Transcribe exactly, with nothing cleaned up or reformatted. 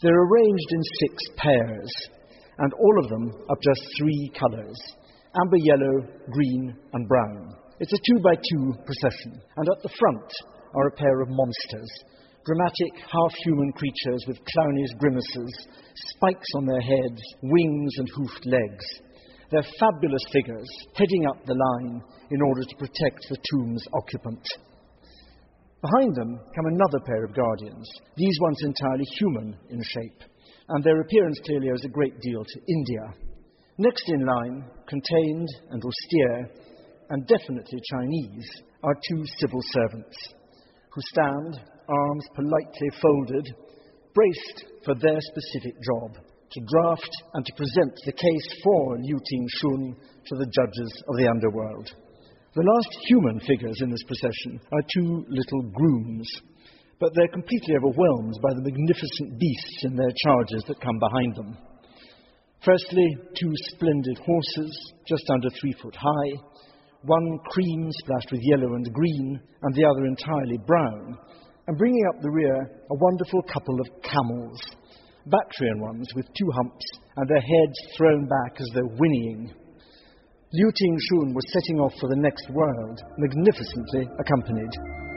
They're arranged in six pairs, and all of them of just three colours: amber yellow, green and brown. It's a two-by-two procession, and at the front are a pair of monsters, dramatic, half-human creatures with clownish grimaces, spikes on their heads, wings and hoofed legs. They're fabulous figures, heading up the line in order to protect the tomb's occupant. Behind them come another pair of guardians, these ones entirely human in shape, and their appearance clearly owes a great deal to India. Next in line, contained and austere, and definitely Chinese, are two civil servants, who stand, arms politely folded, braced for their specific job, to draft and to present the case for Liu Tingshun to the judges of the underworld. The last human figures in this procession are two little grooms, but they're completely overwhelmed by the magnificent beasts in their charges that come behind them. Firstly, two splendid horses, just under three foot high, one cream splashed with yellow and green, and the other entirely brown, and bringing up the rear, a wonderful couple of camels, Bactrian ones with two humps and their heads thrown back as though whinnying. Liu Tingshun was setting off for the next world, magnificently accompanied.